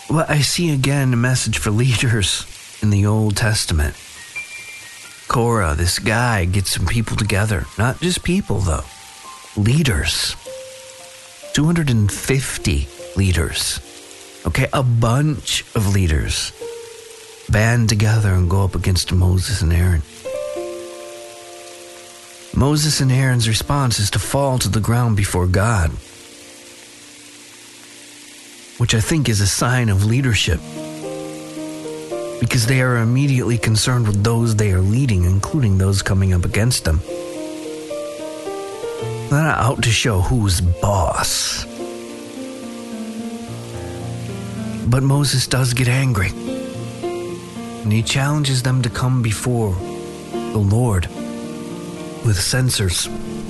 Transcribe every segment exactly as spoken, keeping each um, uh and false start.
Well, I see again a message for leaders in the Old Testament. Korah, this guy, gets some people together. Not just people, though. Leaders. two hundred fifty leaders. Okay, a bunch of leaders band together and go up against Moses and Aaron. Moses and Aaron's response is to fall to the ground before God, which I think is a sign of leadership, because they are immediately concerned with those they are leading, including those coming up against them. They're not out to show who's boss. But Moses does get angry, and he challenges them to come before the Lord with censers.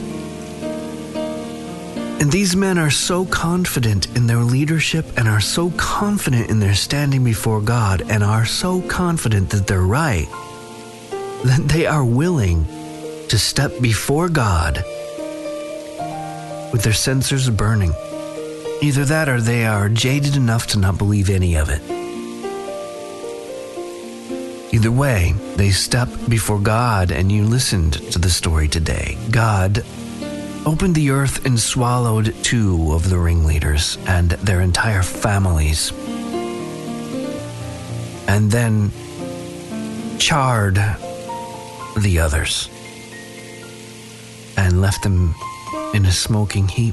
And these men are so confident in their leadership and are so confident in their standing before God and are so confident that they're right, that they are willing to step before God with their censers burning. Either that or they are jaded enough to not believe any of it. Either way, they step before God, and you listened to the story today. God opened the earth and swallowed two of the ringleaders and their entire families, and then charred the others and left them in a smoking heap.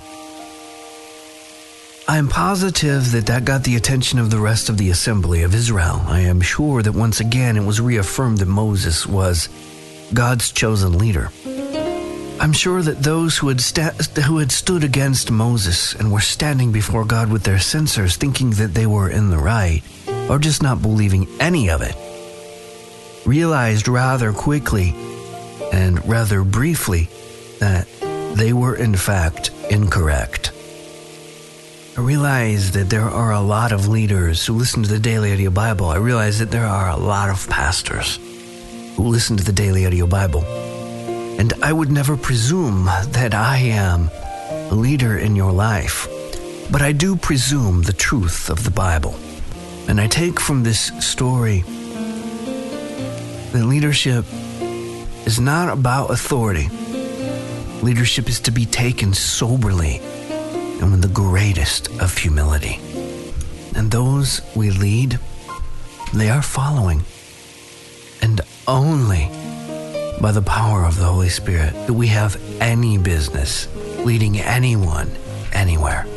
I am positive that that got the attention of the rest of the assembly of Israel. I am sure that once again it was reaffirmed that Moses was God's chosen leader. I'm sure that those who had, sta- who had stood against Moses and were standing before God with their censers, thinking that they were in the right, or just not believing any of it, realized rather quickly and rather briefly that they were in fact incorrect. I realize that there are a lot of leaders who listen to the Daily Audio Bible. I realize that there are a lot of pastors who listen to the Daily Audio Bible. And I would never presume that I am a leader in your life. But I do presume the truth of the Bible. And I take from this story that leadership is not about authority. Leadership is to be taken soberly and with the greatest of humility. And those we lead, they are following. And only by the power of the Holy Spirit that we have any business leading anyone anywhere.